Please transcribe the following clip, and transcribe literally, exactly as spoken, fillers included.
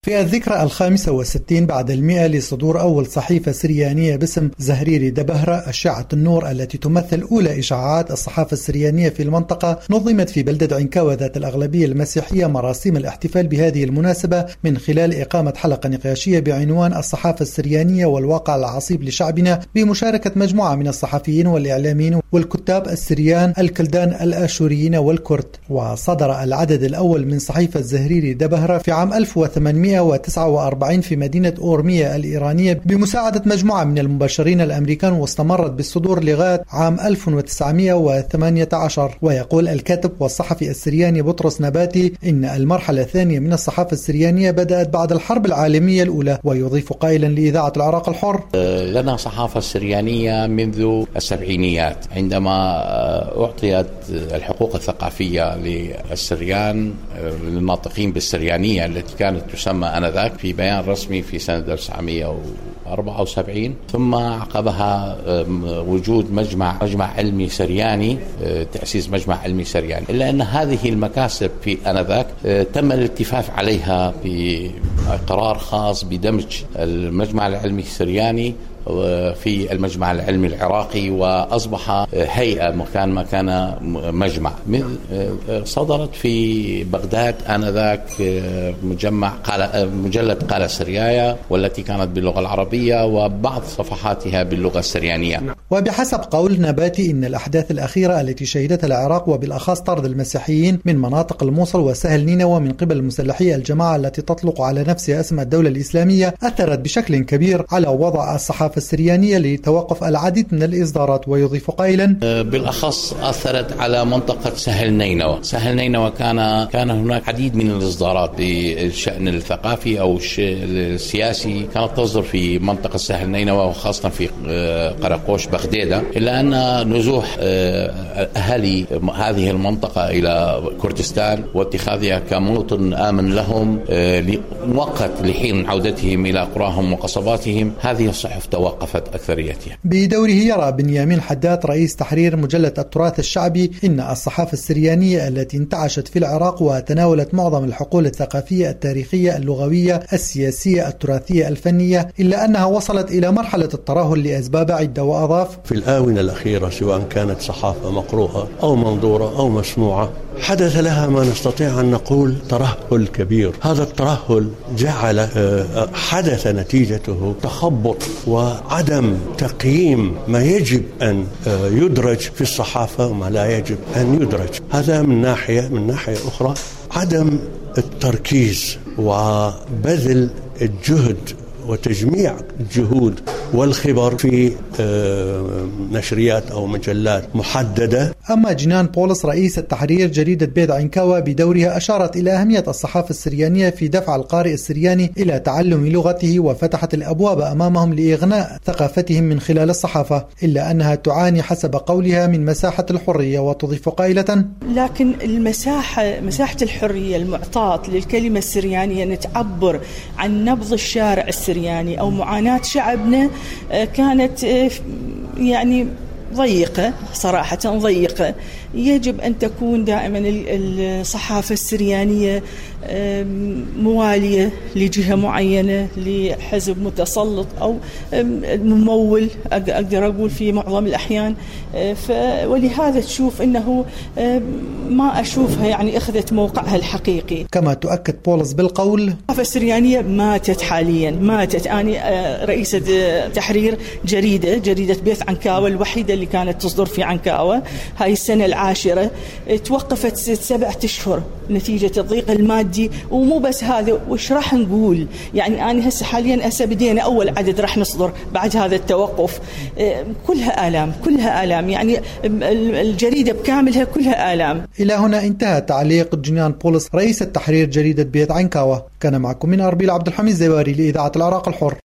في الذكرى الخامسة والستين بعد المئة لصدور أول صحيفة سريانية باسم زهريري دبهرة أشعة النور التي تمثل أولى إشاعات الصحافة السريانية في المنطقة، نظمت في بلدة عنكاوة ذات الأغلبية المسيحية مراسيم الاحتفال بهذه المناسبة من خلال إقامة حلقة نقاشية بعنوان الصحافة السريانية والواقع العصيب لشعبنا، بمشاركة مجموعة من الصحفيين والإعلاميين والكتاب السريان الكلدان الآشوريين والكرد. وصدر العدد الأول من صحيفة زهريري دبهرة في عام ألف وثمانمئة وتسعة وأربعين في مدينة أورمية الإيرانية بمساعدة مجموعة من المبشرين الأمريكان، واستمرت بالصدور لغاية عام ألف وتسعمئة وثمانية عشر. ويقول الكاتب والصحفي السرياني بطرس نباتي إن المرحلة الثانية من الصحافة السريانية بدأت بعد الحرب العالمية الأولى، ويضيف قائلا لإذاعة العراق الحر: لنا صحافة سريانية منذ السبعينيات عندما أعطيت الحقوق الثقافية للسريان للناطقين بالسريانية التي كانت تسمى آنذاك في بيان رسمي في سنة ألف وتسعمئة وأربعة وسبعين، ثم عقبها وجود مجمع مجمع علمي سرياني، تأسيس مجمع علمي سرياني. إلا أن هذه المكاسب في آنذاك تم الاتفاق عليها بقرار خاص بدمج المجمع العلمي السرياني في المجمع العلمي العراقي، وأصبح هيئة مكان ما كان مجمع. صدرت في بغداد آنذاك مجمع قال مجلة قالة سريايا، والتي كانت باللغة العربية وبعض صفحاتها باللغة السريانية. وبحسب قول نباتي إن الأحداث الأخيرة التي شهدتها العراق وبالأخص طرد المسيحيين من مناطق الموصل وسهل نينوى من قبل مسلحي الجماعة التي تطلق على نفسها اسم الدولة الإسلامية أثرت بشكل كبير على وضع الصحافة السريانية لتوقف العديد من الإصدارات. ويضيف قائلا: بالأخص أثرت على منطقة سهل نينوى. سهل نينوى كان كان هناك عديد من الإصدارات بالشأن الثقافي أو السياسي كانت تصدر في منطقة سهل نينوى، وخاصة في قرقوش بغديدة، إلا أن نزوح أهالي هذه المنطقة إلى كردستان واتخاذها كموطن آمن لهم مؤقت لحين عودتهم إلى قراهم وقصباتهم، هذه الصحف توقفت أكثريتها. بدوره يرى بنيامين حداد رئيس تحرير مجلة التراث الشعبي إن الصحافة السريانية التي انتعشت في العراق وتناولت معظم الحقول الثقافية التاريخية اللغوية السياسية التراثية الفنية، إلا أنها وصلت إلى مرحلة الترهل لأسباب عدة. وأضاف: في الآونة الأخيرة سواء كانت صحافة مقروءة أو منظورة أو مسموعة حدث لها ما نستطيع أن نقول ترهل كبير. هذا الترهل جعل حدث نتيجته تخبط وعدم تقييم ما يجب أن يدرج في الصحافة وما لا يجب أن يدرج. هذا من ناحية. من ناحية أخرى عدم التركيز وبذل الجهد وتجميع الجهود والخبر في نشريات أو مجلات محددة. أما جنان بولس رئيس التحرير جريدة بيت عنكاوة بدورها أشارت إلى أهمية الصحافة السريانية في دفع القارئ السرياني إلى تعلم لغته، وفتحت الأبواب أمامهم لإغناء ثقافتهم من خلال الصحافة، إلا أنها تعاني حسب قولها من مساحة الحرية. وتضيف قائلة: لكن المساحة مساحة الحرية المعطاة للكلمة السريانية أن تعبر عن نبض الشارع السرياني أو معاناة شعبنا كانت يعني ضيقة، صراحة ضيقة. يجب أن تكون دائما الصحافة السريانية موالية لجهة معينة، لحزب متسلط أو ممول أقدر أقول في معظم الأحيان. ولهذا تشوف أنه ما أشوفها يعني أخذت موقعها الحقيقي. كما تؤكد بولس بالقول: الصحافة السريانية ماتت حاليا، ماتت. أنا رئيسة تحرير جريدة جريدة بيت عنكاوة الوحيدة اللي كانت تصدر في عنكاوة، هاي السنة العاشرة توقفت سبعة أشهر نتيجة الضيق المادي. ومو بس هذا، وش راح نقول يعني أنا هسه حاليا هسه بدينا أول عدد راح نصدر بعد هذا التوقف، كلها آلام كلها آلام يعني الجريدة بكاملها كلها آلام. إلى هنا انتهى تعليق جنان بولس رئيس التحرير جريدة بيت عنكاوة. كان معكم من أربيل عبد الحميد زواري لإذاعة العراق الحر.